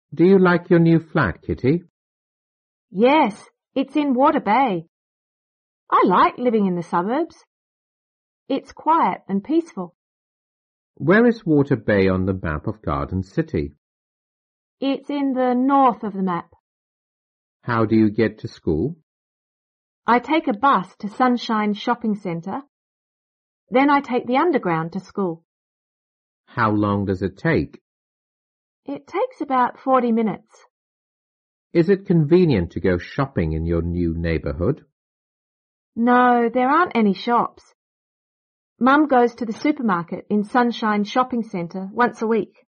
Do you like your new flat, Kitty? Yes, it's in Water Bay. I like living in the suburbs. It's quiet and peaceful. Where is Water Bay on the map of Garden City? It's in the north of the map. How do you get to school? I take a bus to Sunshine Shopping Centre. Then I take the underground to school. How long does it take? It takes about 40 minutes. Is it convenient to go shopping in your new neighbourhood? No, there aren't any shops. Mum goes to the supermarket in Sunshine Shopping Centre once a week.